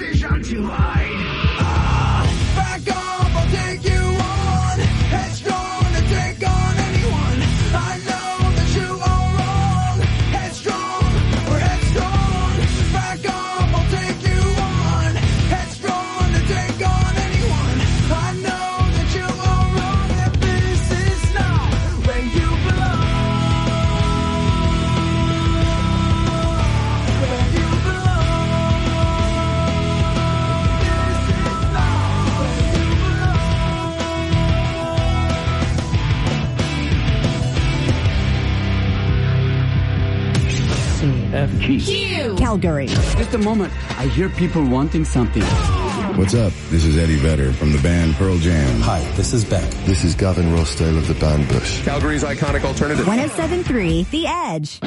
decision to hide. Back off, I'll take you on. Headstrong to take on anyone. I know that you are wrong. Headstrong, we're headstrong. Back off, I'll take you on. Headstrong to take on anyone. I know that you are wrong. If this is not where you belong. Where you CFG. Q. Calgary. Just a moment. I hear people wanting something. What's up? This is Eddie Vedder from the band Pearl Jam. Hi, this is Beck. This is Gavin Rossdale of the band Bush. Calgary's iconic alternative. 107.3 The Edge.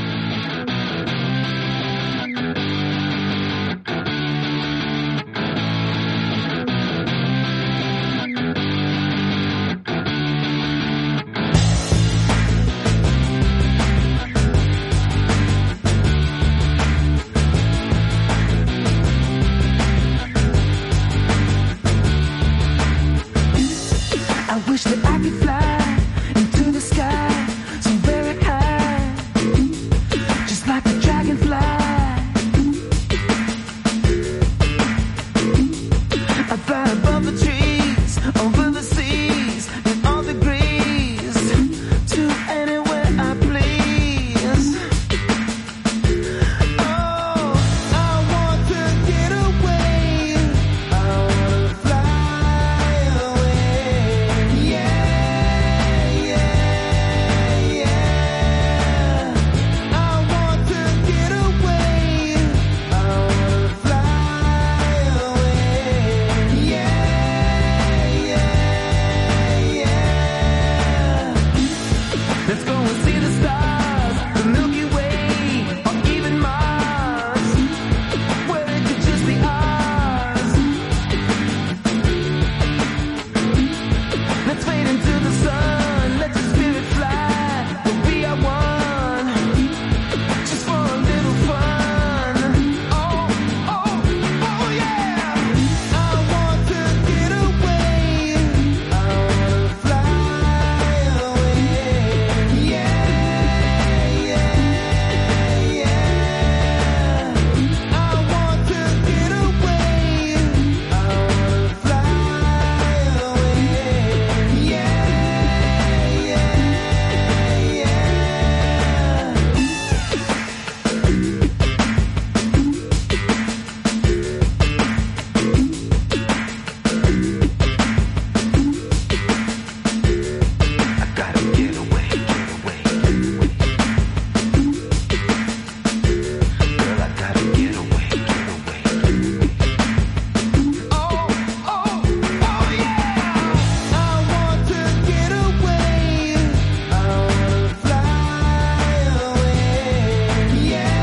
I wish that I could fly into the sky so very high, just like a dragonfly. I fly above the trees, over the seas, in all degrees, to anywhere I please. Oh, I want to get away. I want to fly away. Yeah, yeah, yeah. I want to get away. I want to fly away. Yeah, yeah, yeah. Let's go and see the stars, the Milky Way, or even Mars, where it could just be ours. Let's fade into the sun, let the spirit fly, we'll be our one, just for a little fun. Oh, oh, oh yeah. I want to get away, I want to fly away. Yeah, yeah, yeah. I want to get away, I want to fly away. Yeah, yeah, yeah. I gotta get away, get away, get away. Girl, I gotta get away, get away, get away. Oh, oh, oh yeah. I want to get away. I want to fly away. Yeah,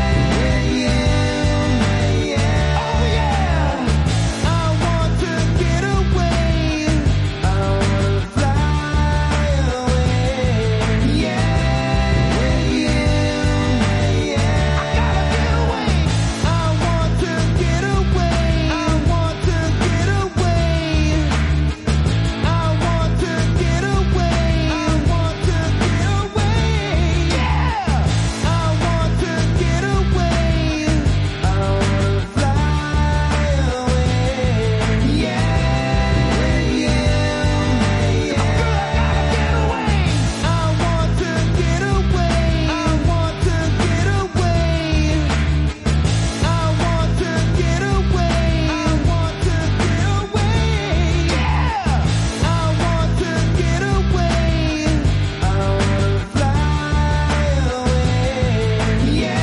yeah, yeah. Oh yeah. I want to get away. I want to fly away. Yeah, yeah, yeah. I gotta get away. I want to get away. I want to get away. I want to get away. I want to get away. Yeah. I want to get away. I want to fly away. Yeah, yeah, yeah. Girl, I gotta get away. I want to get away. I want to get away. I want to get away. I want to get away. Yeah. I want to get away. I want to fly away. Yeah,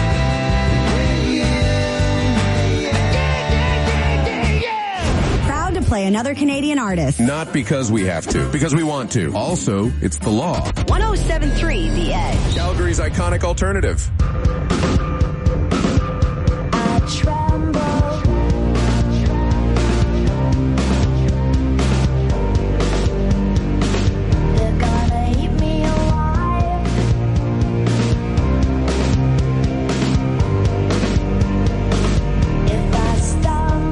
yeah. Proud to play another Canadian artist. Not because we have to, because we want to. Also, it's the law. 107.3 The Edge. Calgary's iconic alternative. I tremble. They're gonna eat me alive. If I stumble.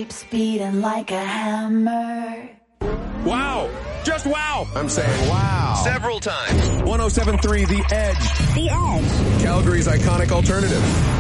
keeps beating like a hammer. Wow. Just wow. I'm saying wow. Several times. 107.3 The Edge. The Edge. Calgary's iconic alternative.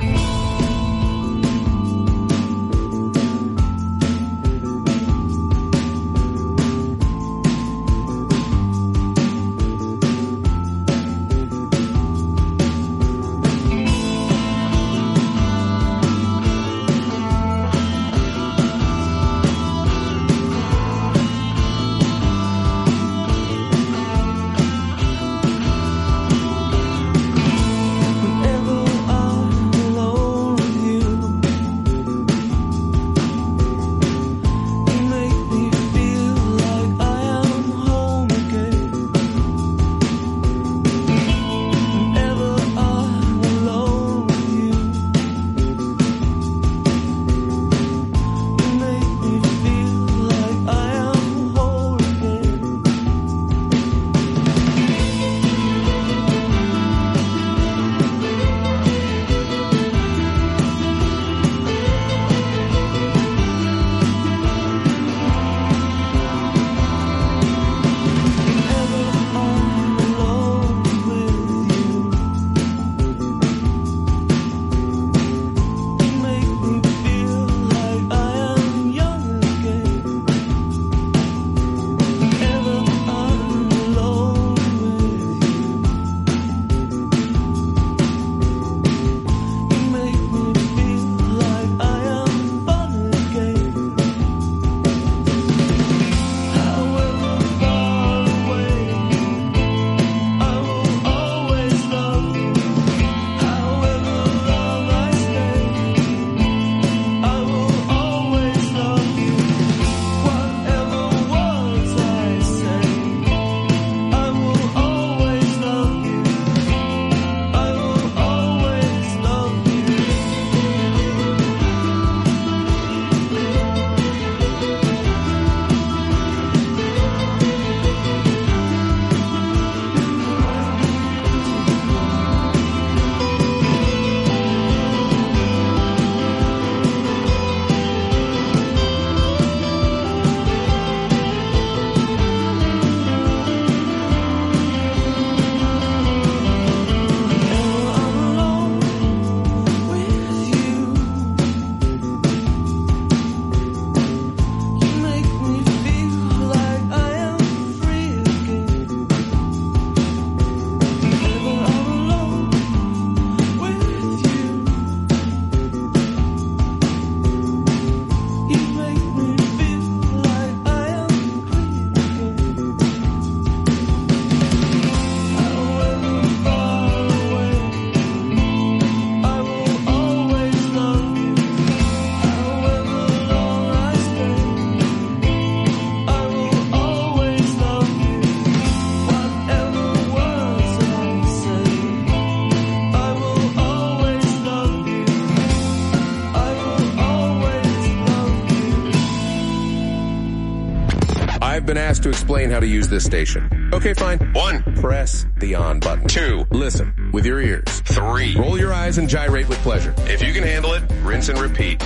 I've been asked to explain how to use this station. Okay, fine. 1. Press the on button. 2. Listen with your ears. 3. Roll your eyes and gyrate with pleasure. If you can handle it, rinse and repeat.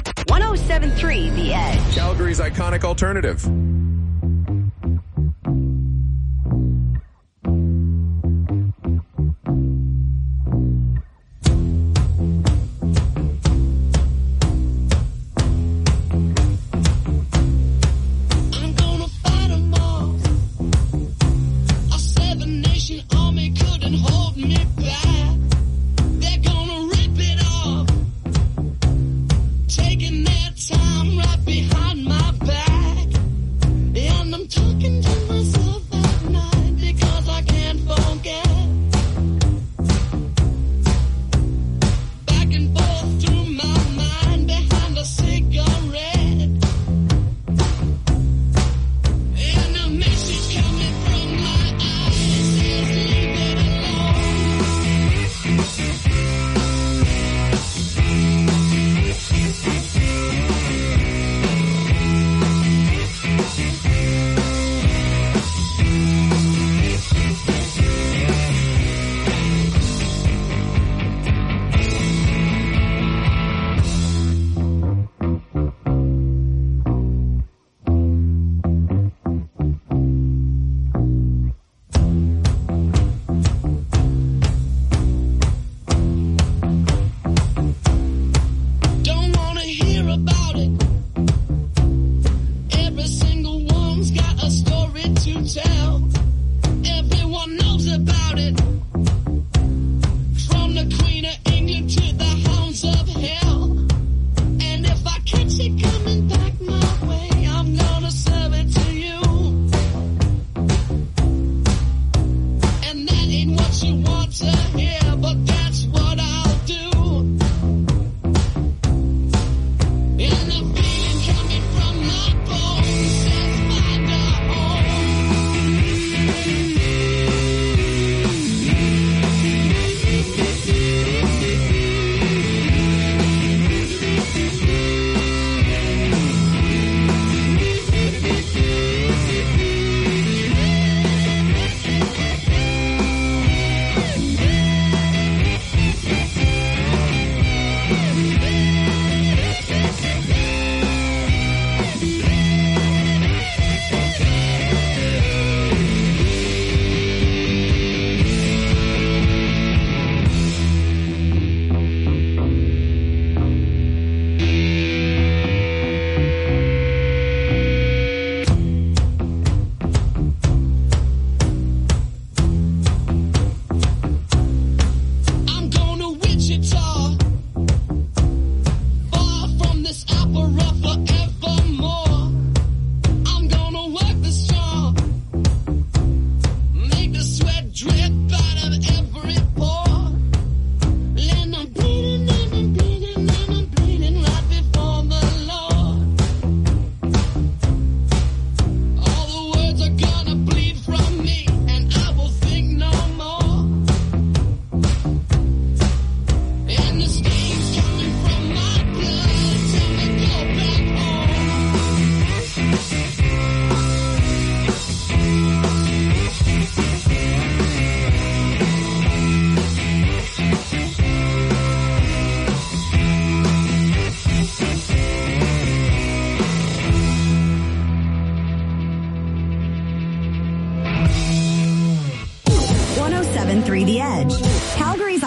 107.3 The Edge. Calgary's iconic alternative. Taking their time right behind my back.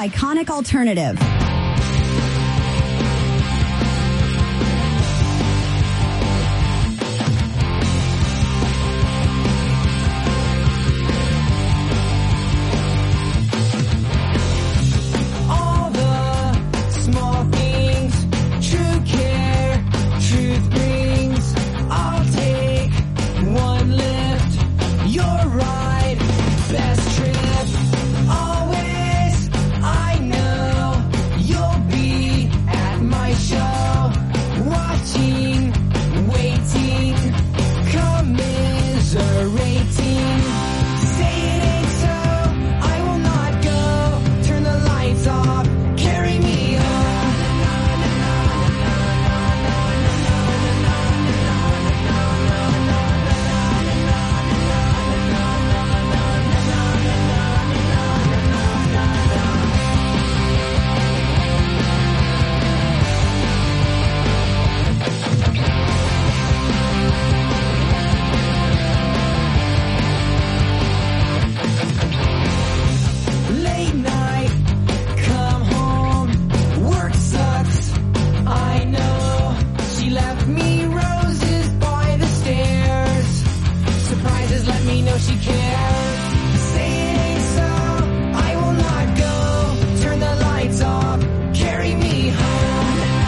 iconic alternative. All the small things, true care, truth brings. I'll take one lift, your ride, best trip. Always, I know you'll be at my show, watching, waiting, commiserating. Say it ain't so, I will not go. Turn the lights off, carry me home. Late night, come home, work sucks, I know. She left me roses by the stairs. Surprises let me know she cares. Say it ain't so, I will not go. Turn the lights off, carry me home.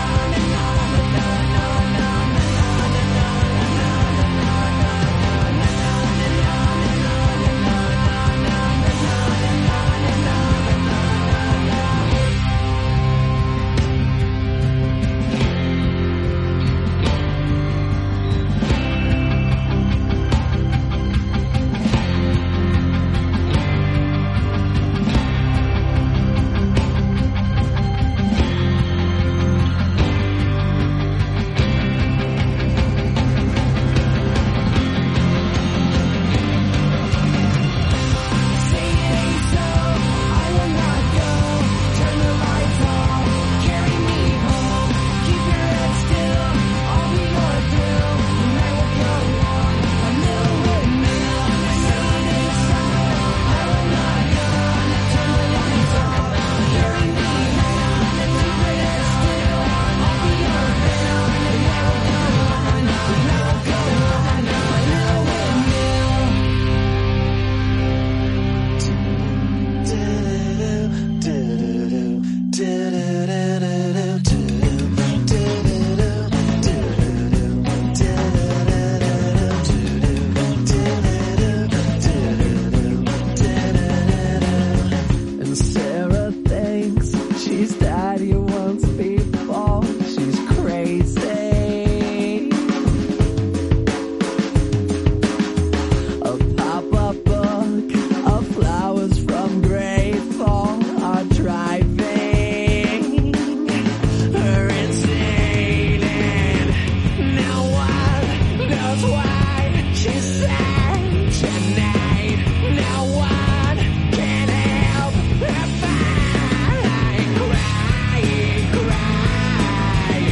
Say it ain't so, I will not go. Turn the lights off, carry me home. Keep your head still, I'll be your thrill. The night will go on, a little windmill. Say it ain't so, I will not go. Turn the lights off, carry me home. Keep your head still, I'll be your thrill. The night will go on, a little windmill. And Sarah thinks she's daddy once before. She's crazy. A pop-up book of flowers from Grateful are driving her insane. And no one knows why she's sad tonight. No one can help her crying, crying, crying.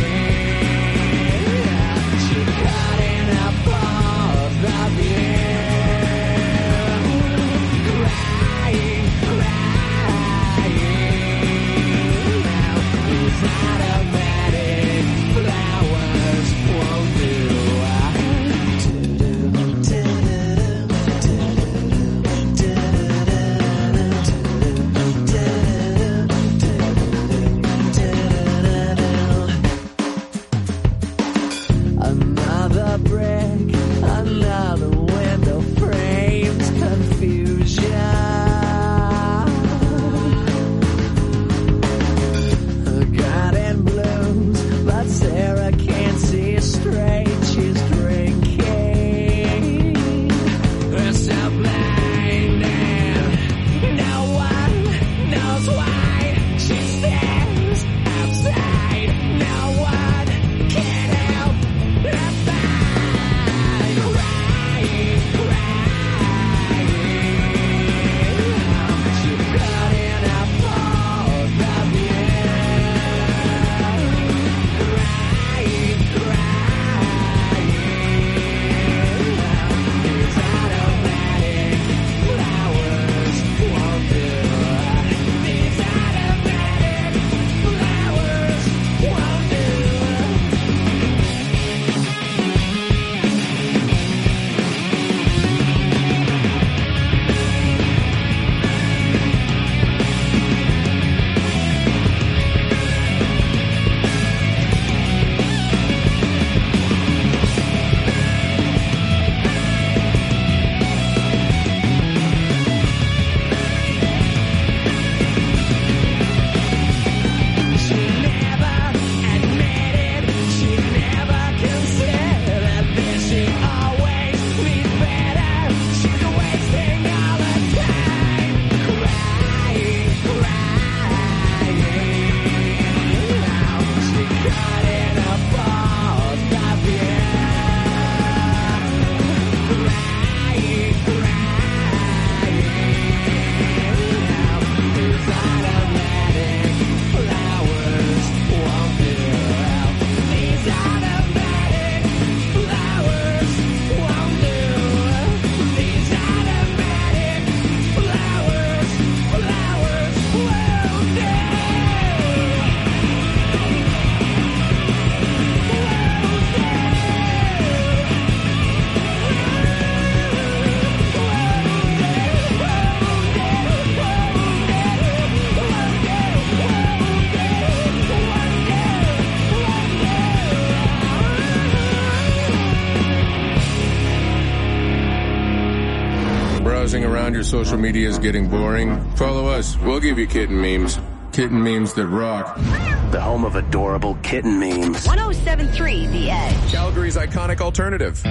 She cut in a both of you. Crying, crying. These automatic flowers won't do. Another brick, another window frames confusion. Her garden blooms, but Sarah can't see straight. She's drinking herself blind, and no one knows why she stands outside. No one can help her find. Crying, crying. She cut in a both of you. Crying, browsing around your social media is getting boring? Follow us. We'll give you kitten memes. Kitten memes that rock. The home of adorable kitten memes. 107.3 The Edge. Calgary's iconic alternative.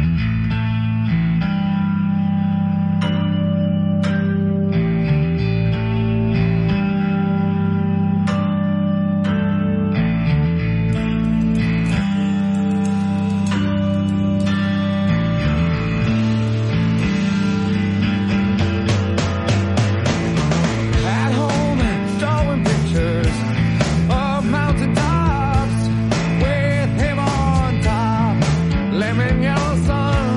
At home, drawing pictures of mountain tops with him on top. Lemon yellow sun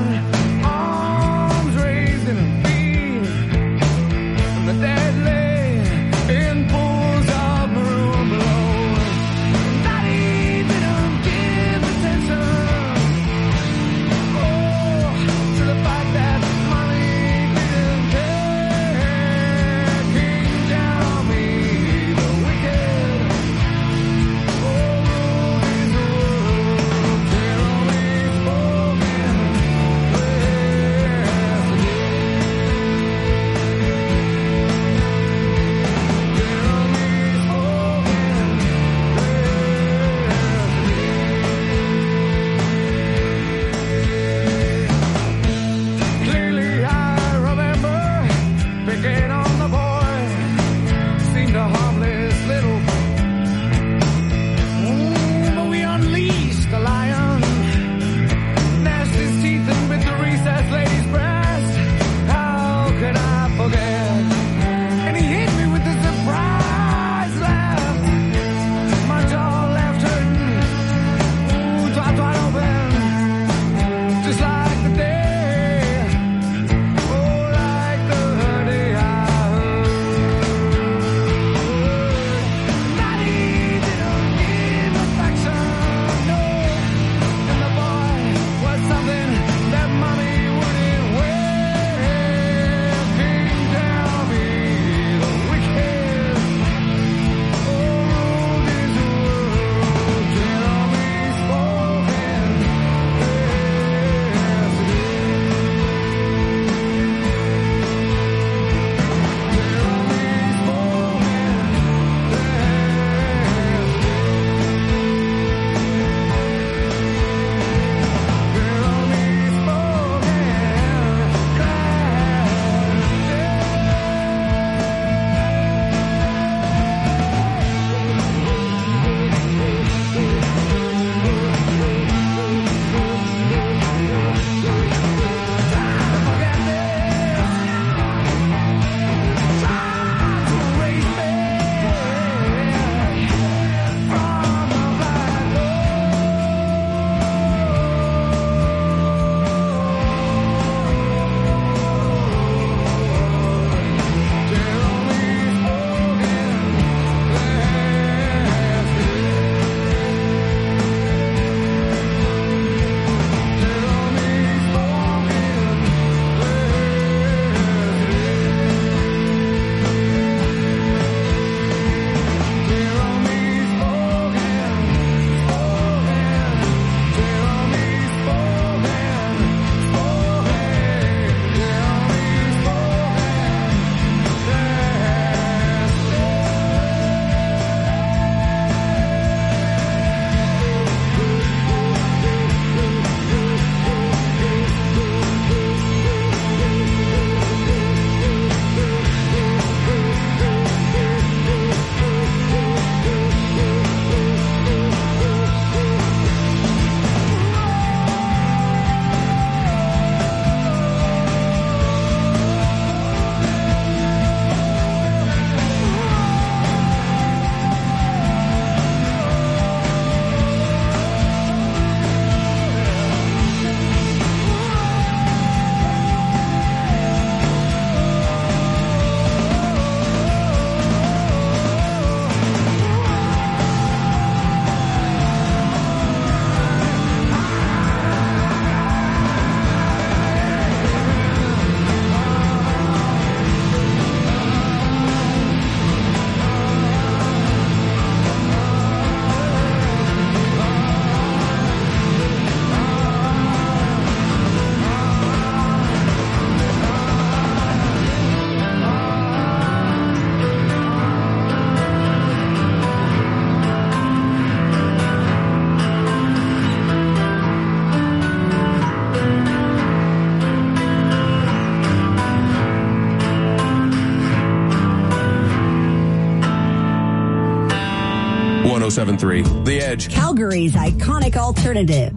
107.3 The Edge. Calgary's iconic alternative.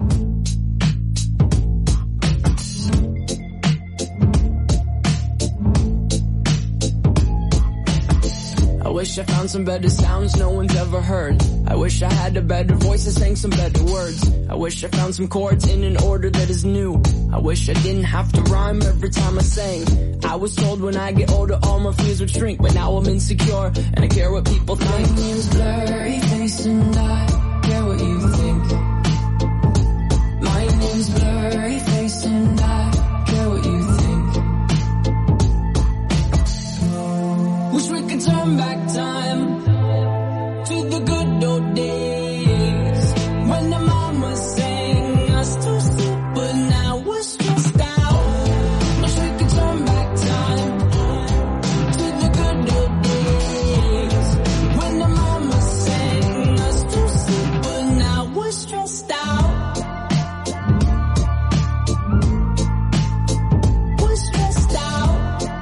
I wish I found some better sounds no one's ever heard. I wish I had a better voice and sang some better words. I wish I found some chords in an order that is new. I wish I didn't have to rhyme every time I sang. I was told when I get older all my fears would shrink, but now I'm insecure and I care what people think. My name's Blurry Face and I care what you think. My name's Blurry Face and I care what you think. Wish we could turn back time to the good old days when the mama sang us to sleep, but now we're stressed out. Wish we could turn back time to the good old days when the mama sang us to sleep, but now we're stressed out. We're stressed out.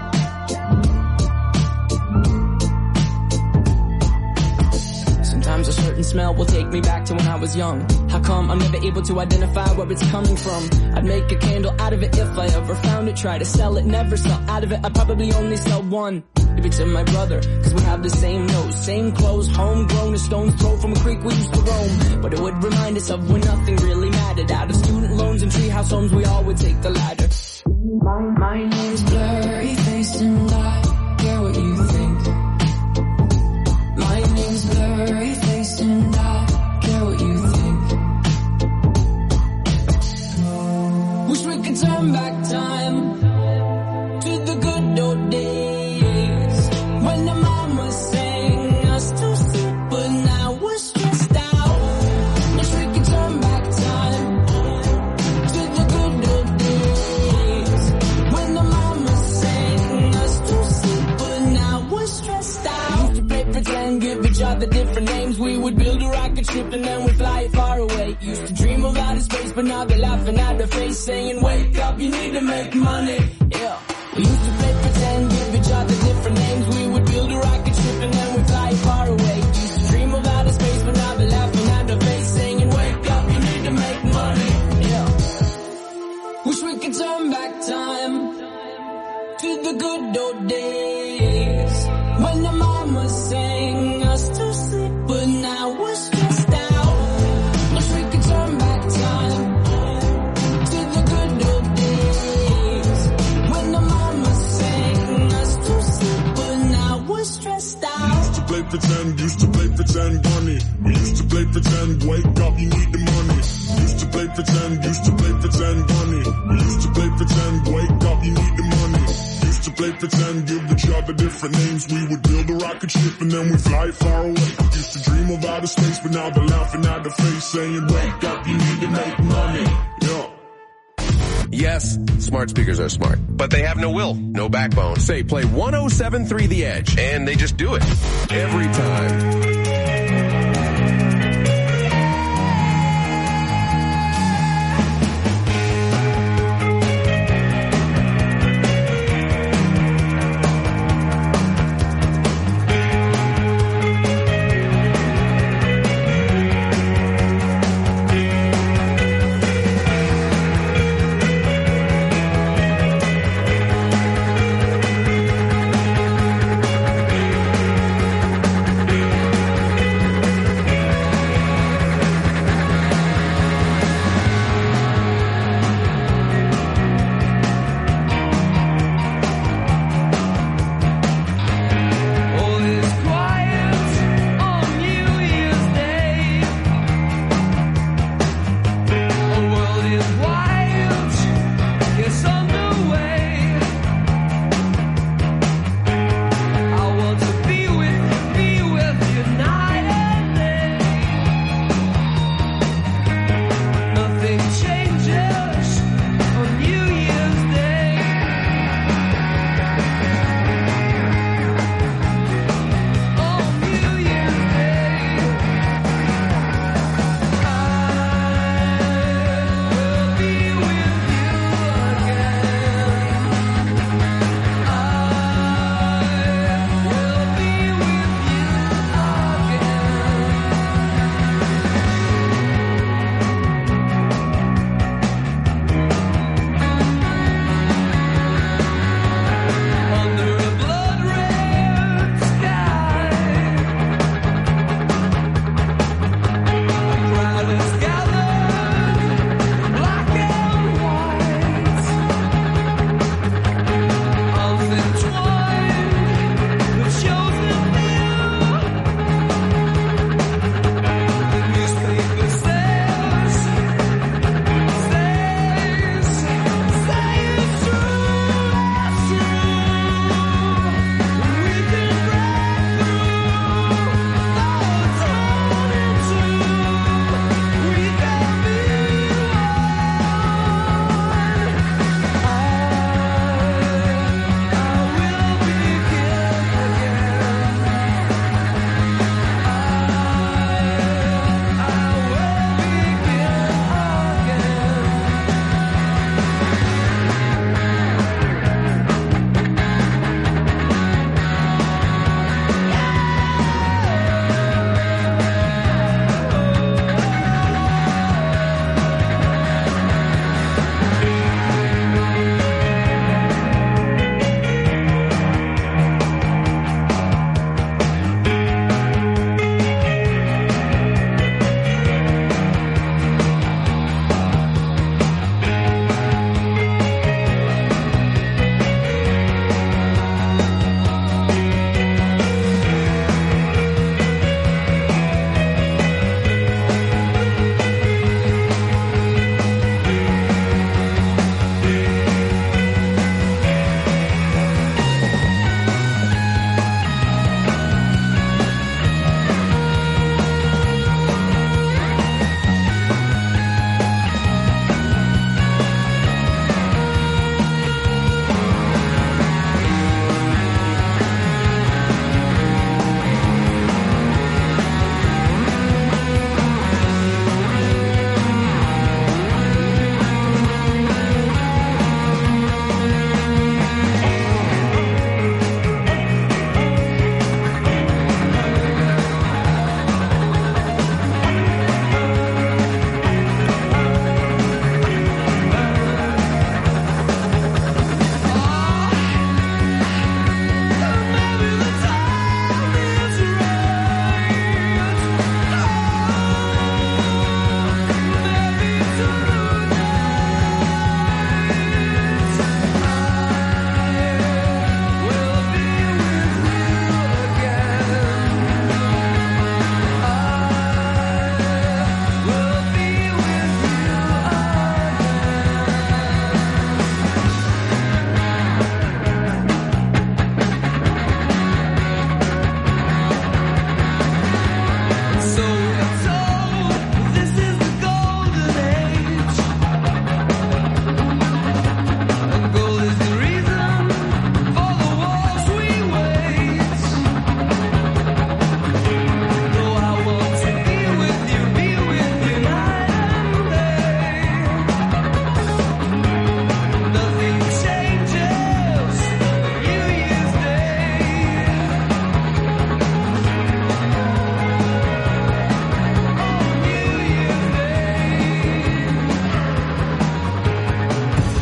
Sometimes a certain smell will take me back to when I was young. How come I'm never able to identify where it's coming from? I'd make a candle out of it if I ever found it. Try to sell it, never sell out of it. I'd probably only sell one. Maybe to my brother, cause we have the same nose, same clothes, homegrown, a stone's throw from a creek we used to roam. But it would remind us of when nothing really mattered. Out of student loans and treehouse homes, we all would take the ladder. My name's Blurry Face and I care what you think. My name's Blurry Face and I care what you think. Wish we could turn back time to the good old days when the mama sang us to sleep, but now we're stressed out. Wish we could turn back time to the good old days when the mama sang us to sleep, but now we're stressed out. Used to play pretend, give each other different names. We would build a rocket ship and then we'd fly far away. Used to dream of outer space, but now they're laughing at their face, saying, wake up, you need to make money. Yeah. We used to play pretend, give each other different names. We would build a rocket ship and then we'd fly far away. Used to dream of outer space, but now they're laughing at their face, saying, wake up, you need to make money. Yeah. Wish we could turn back time to the good old days when the mama sang us to sleep, but now we're stressed out. Wish we could turn back time to the good old days when the mama sang us to sleep, but now we're stressed out. Used to play pretend, bunny. We used to play pretend, wake up, you need the money. Used to play pretend, bunny. We used to play pretend, wake up, you need the money. Used to play pretend, give each other different names. We would build a rocket ship and then we fly far away. Used to dream of outer space, but now they're laughing at the face, saying, wake up, you need to make money. Yeah. Yes, smart speakers are smart, but they have no will, no backbone. Say, play 107.3 The Edge, and they just do it. Every time.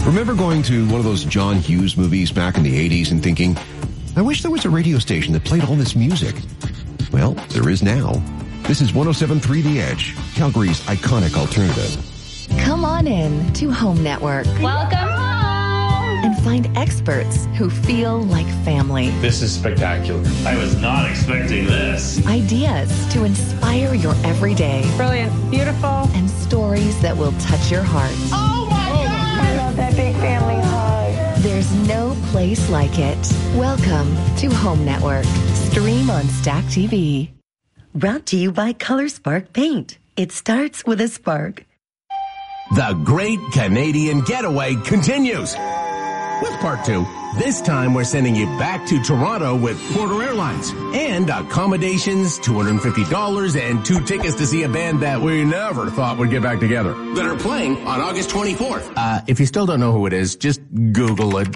Remember going to one of those John Hughes movies back in the 80s and thinking, I wish there was a radio station that played all this music. Well, there is now. This is 107.3 The Edge, Calgary's iconic alternative. Come on in to Home Network. Welcome home! And find experts who feel like family. This is spectacular. I was not expecting this. Ideas to inspire your everyday. Brilliant. Beautiful. And stories that will touch your heart. Oh my God! I love that big family hug. There's no place like it. Welcome to Home Network. Stream on Stack TV. Brought to you by Color Spark Paint. It starts with a spark. The Great Canadian Getaway continues with part 2. This time we're sending you back to Toronto with Porter Airlines and accommodations, $250, and 2 tickets to see a band that we never thought would get back together that are playing on August 24th. If you still don't know who it is, just Google it.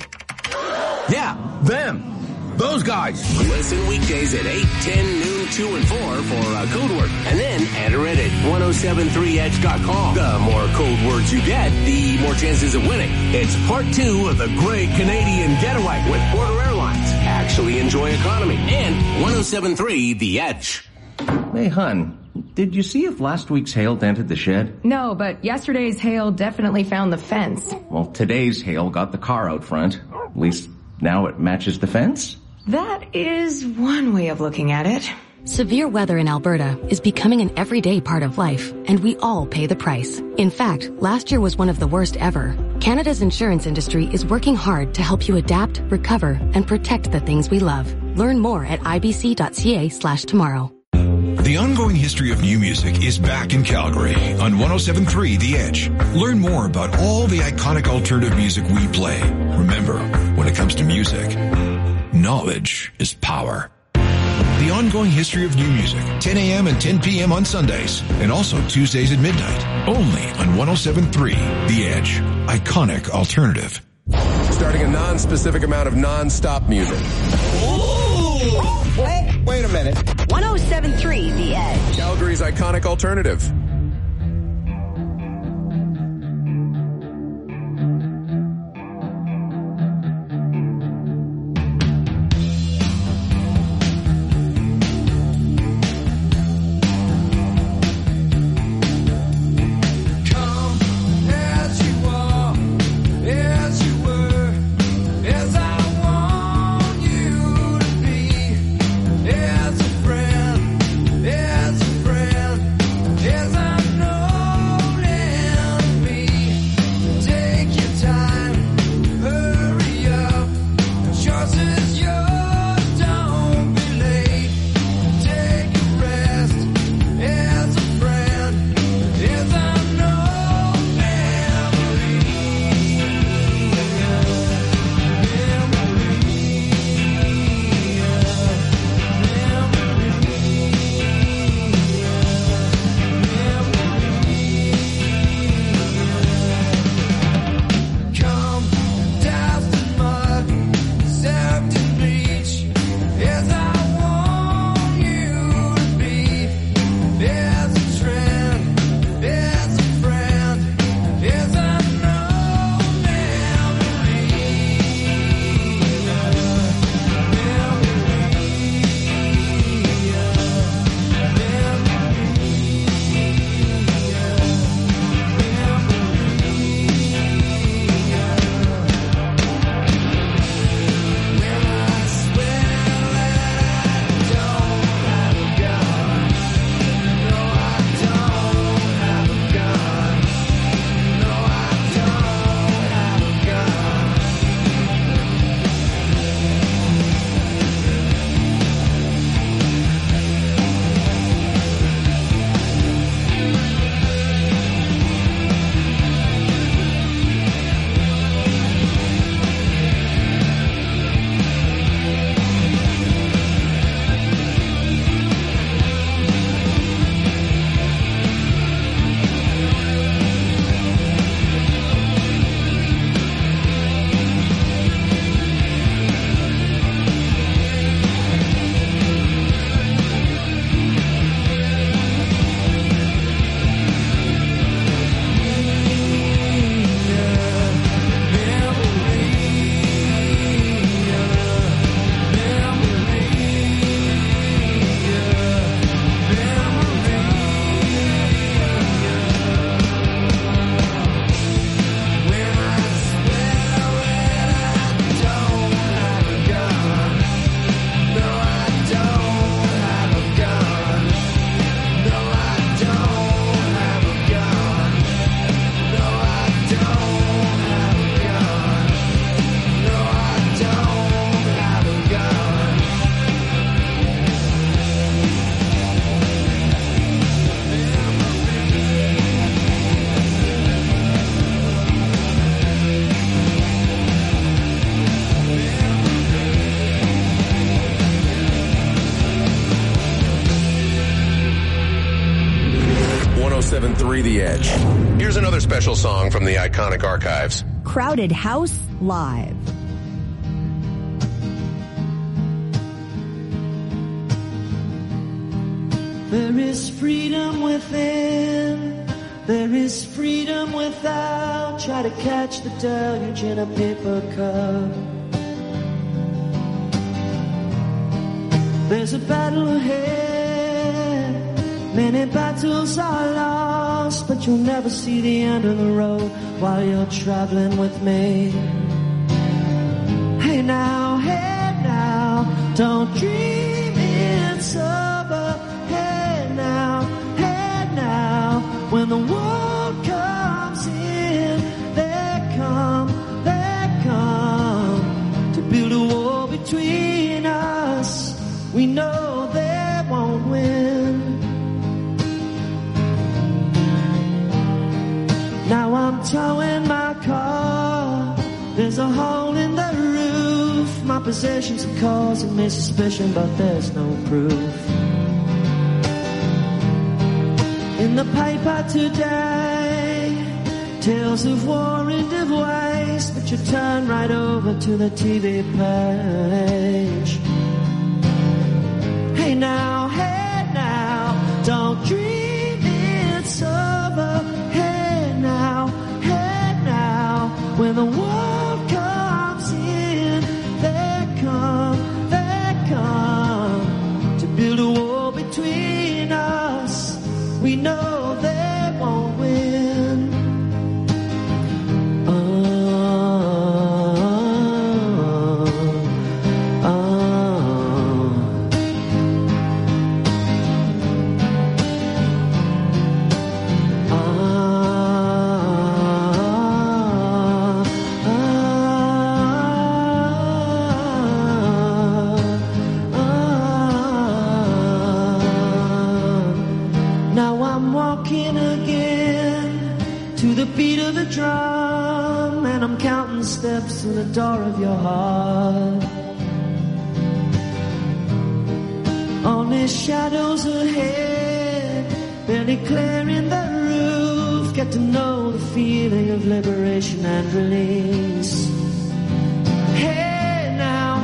Yeah, them. Those guys. Listen weekdays at 8, 10, noon, 2, and 4 for code word. And then enter it at 1073edge.com. The more code words you get, the more chances of winning. It's part 2 of the Great Canadian Getaway with Porter Airlines. Actually enjoy economy. And 1073 The Edge. Hey, hun. Did you see if last week's hail dented the shed? No, but yesterday's hail definitely found the fence. Well, today's hail got the car out front. At least now it matches the fence. That is one way of looking at it. Severe weather in Alberta is becoming an everyday part of life, and we all pay the price. In fact, last year was one of the worst ever. Canada's insurance industry is working hard to help you adapt, recover, and protect the things we love. Learn more at ibc.ca/tomorrow. The ongoing history of new music is back in Calgary on 107.3 The Edge. Learn more about all the iconic alternative music we play. Remember, when it comes to music, knowledge is power. The ongoing history of new music, 10 a.m. and 10 p.m. on Sundays, and also Tuesdays at midnight, only on 107.3 The Edge, iconic alternative. Starting a non-specific amount of non-stop music. Wait a minute. 107.3 The Edge. Calgary's iconic alternative. As a friend, as a friend. 107.3 The Edge. Here's another special song from the iconic archives. Crowded House Live. There is freedom within, there is freedom without. Try to catch the deluge in a paper cup. There's a battle ahead, many battles are lost, but you'll never see the end of the road while you're traveling with me. Hey now, don't dream it's over. Hey now, when the world comes in, they come to build a wall between us. We know they won't win. Now I'm towing my car. There's a hole in the roof. My possessions are causing me suspicion, but there's no proof. In the paper today, tales of war and of waste, but you turn right over to the TV page. Hey now, don't dream it's over. Hey now, when the world comes in, they come to build a wall between us. We know they won't win. Beat of the drum, and I'm counting steps to the door of your heart. Only shadows ahead, barely clearing the roof. Get to know the feeling of liberation and release. Hey now,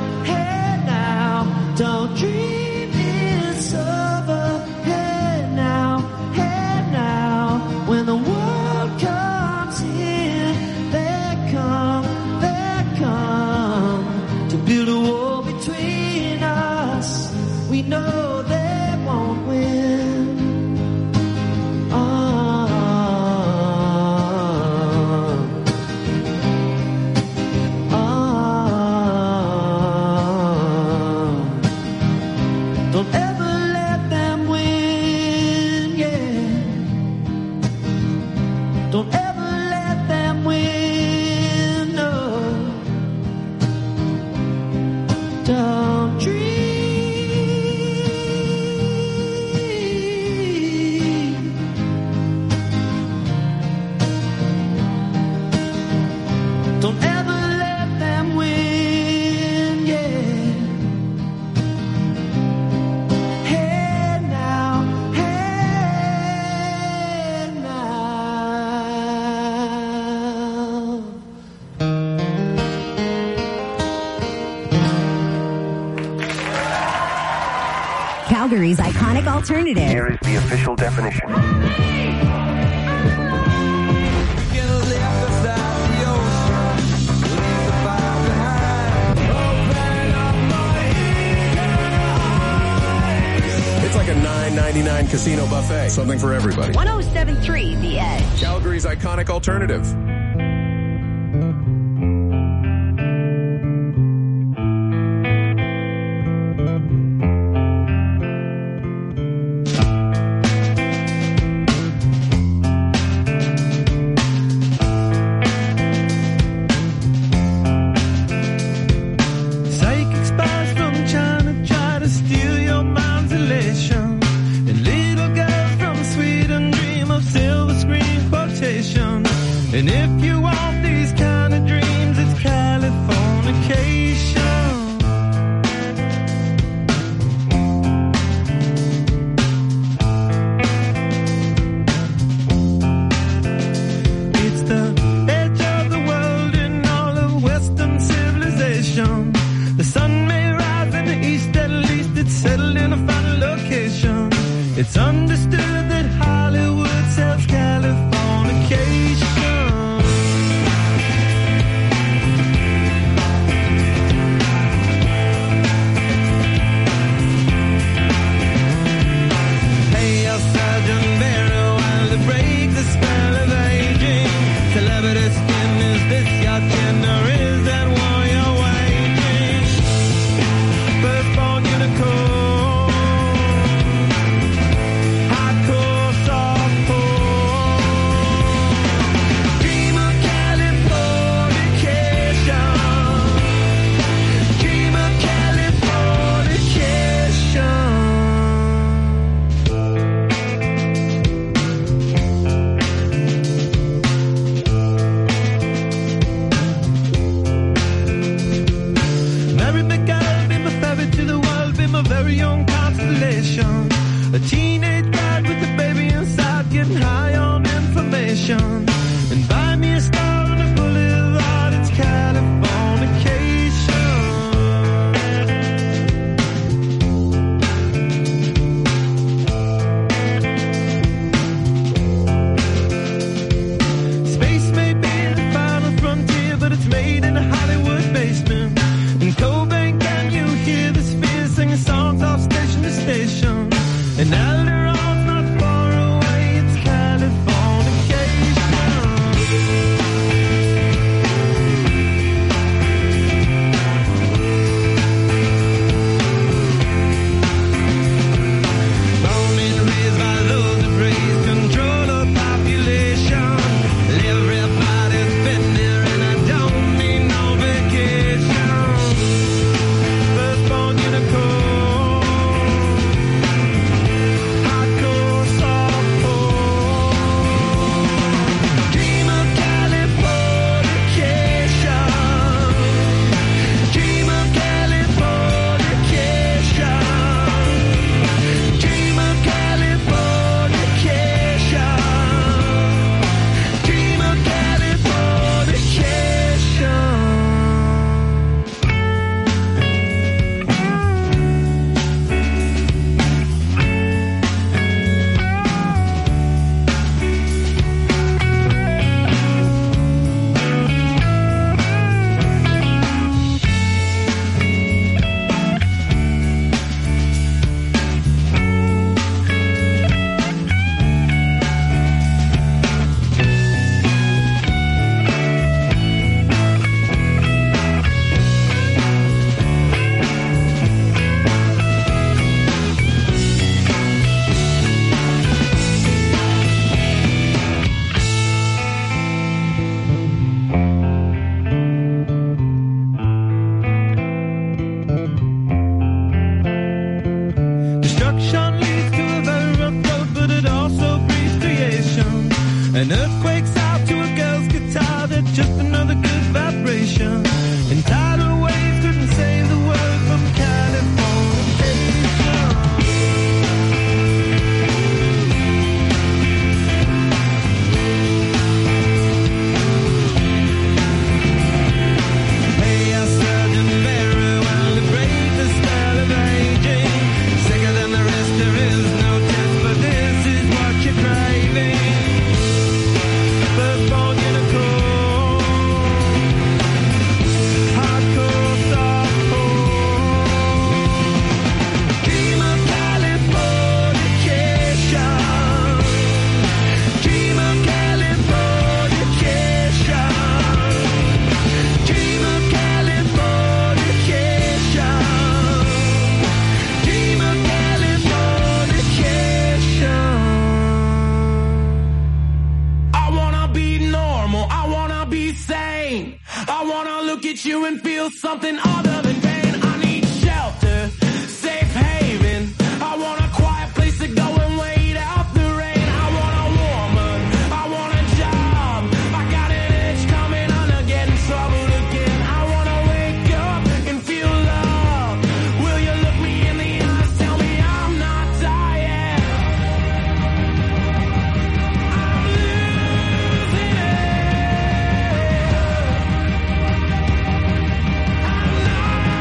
don't dream it's over. Hey now, when the world comes in, they come to build a wall between us. We know they won't win. Don't ever let them win, yeah. Don't ever let them win, no. Don't dream. Don't ever let them win, yeah. Hey now, Calgary's iconic alternative. Here is the official definition. It's like a $9.99 casino buffet. Something for everybody. 107.3 The Edge. Calgary's iconic alternative. Psychic spies from China try to steal your mind's elation. And little girls from Sweden dream of silver screen quotations. And if you station and buy me a star on the boulevard. It's Californication. Space may be the final frontier, but it's made in a Hollywood basement. In Cobain, can you hear the spheres singing songs off station to station? And Alderon's not far away, it's Born and raised by those who praise control of population. Everybody's been there and I don't need no vacation. Firstborn unicorn, hardcore softcore. Dream of Californication. Dream of Californication. Dream of Californication. Dream of destruction leads to a very rough road, but it also breeds creation. An earthquake's out to a girl's guitar, that's just another good vibration. And tidal waves couldn't save the world from Hey, our surgeon very well to break the spell of aging. Sicker than the rest, there is no test, but this is what you're craving. Firstborn unicorn, hardcore softcore. Dream of Californication. Dream of Californication. Dream of Californication. Dream of Californication. I wanna be normal, I wanna be sane. I wanna look at you and feel something other than pain. I need shelter, safe haven. I want a quiet place to go and wait out the rain. I want a woman, I want a job. I got an itch coming on to get in trouble again. I wanna wake up and feel love. Will you look me in the eyes, tell me I'm not dying? I'm losing it. I'm not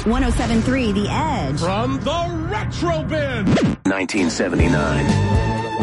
107.3 The Edge. From the Retro Bin. 1979.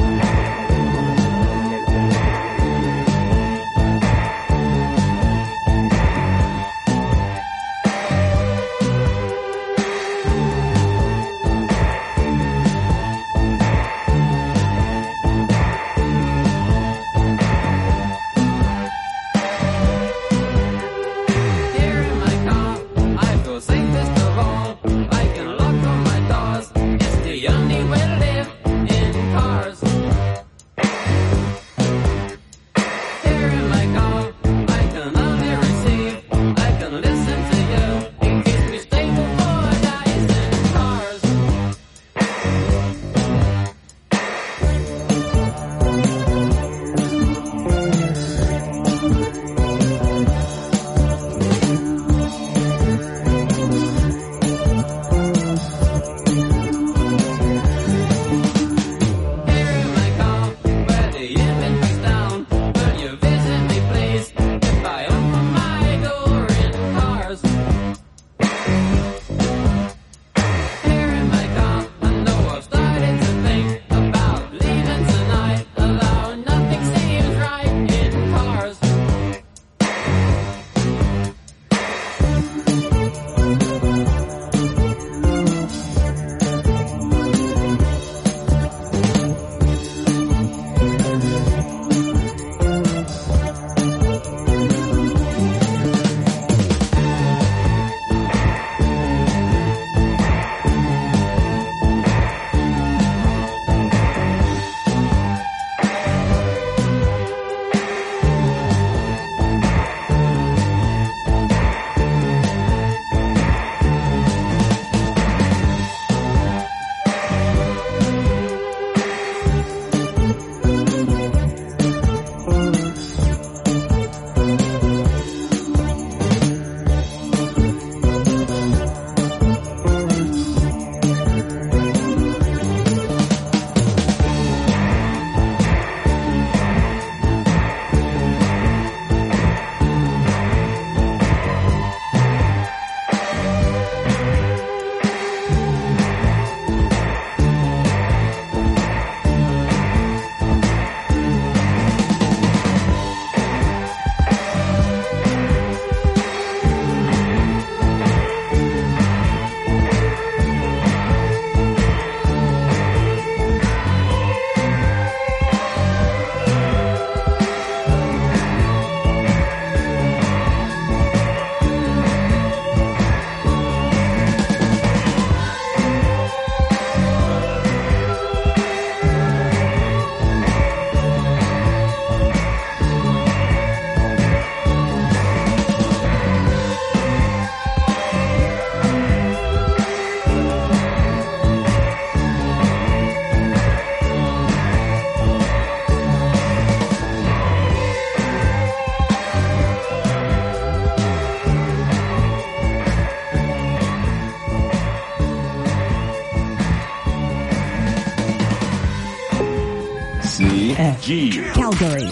CG. Calgary.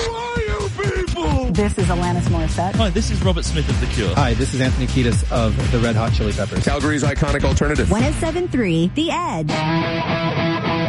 This is Alanis Morissette. Hi, this is Robert Smith of The Cure. Hi, this is Anthony Kiedis of the Red Hot Chili Peppers. Calgary's iconic alternative. 107.3 The Edge.